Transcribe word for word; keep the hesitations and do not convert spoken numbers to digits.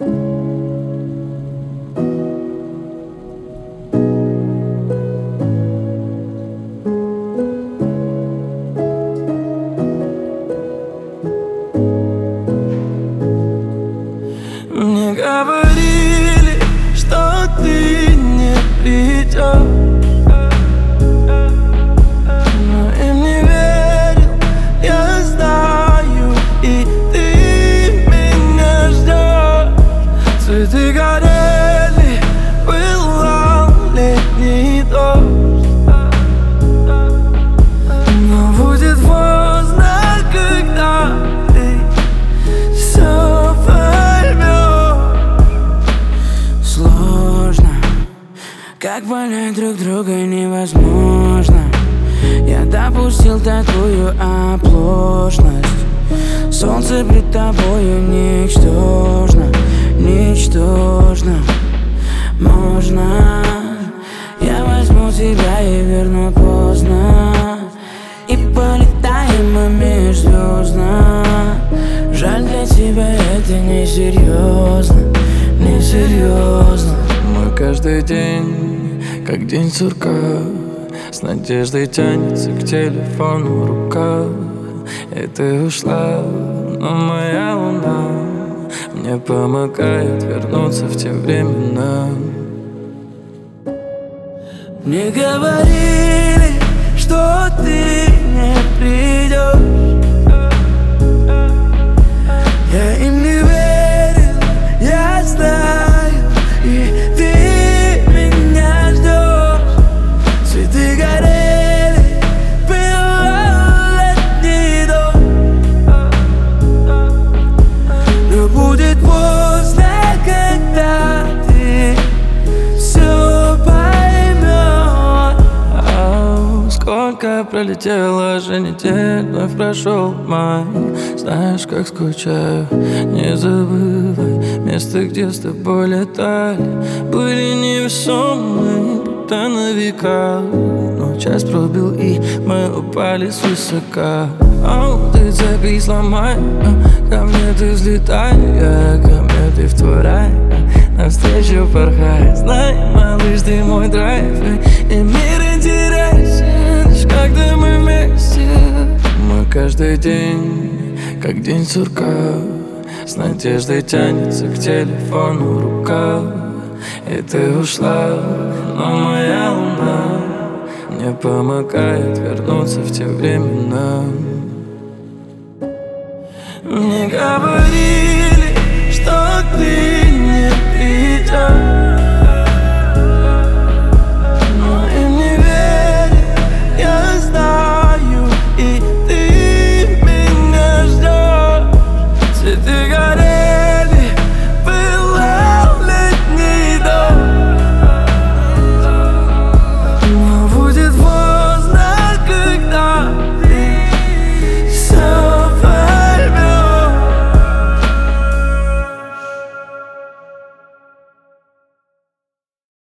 Мне говорили, что ты не придешь, но им не верил, я знаю, и ты меня ждешь. Цветы горели, пылал летний дождь, но будет поздно, когда ты все поймешь. Сложно, как понять друг друга невозможно. Я допустил такую оплошность. Солнце пред тобою ничтожно, ничтожно. Можно, я возьму тебя и верну поздно, и полетаем мы межзвездно. Жаль, для тебя это несерьезно, несерьезно. Мой каждый день, как день сурка, с надеждой тянется к телефону рука. И ты ушла, но моя луна мне помогает вернуться в те времена. Мне говорили, что ты не придешь, я им не верил, я знаю, и ты меня ждешь. Цветы горели, пылал летний дождь, но будет поздно, когда ты все поймешь. Ау, сколько пролетело же недель, вновь прошел май. Знаешь, как скучаю, не забывай место, где с тобой летали. Были невесомые, будто на века, но час пробил, и мы упали свысока. Ау, ты цепи сломай, ко мне ты взлетай, я ко мне ты в твой рай, навстречу порхай. Знай, малыш, ты мой драйв, и мир интересен, лишь когда мы вместе. Мы каждый день, как день сурка, с надеждой тянется к телефону рука. И ты ушла, но моя луна мне помогает вернуться в те времена. Мне говорили,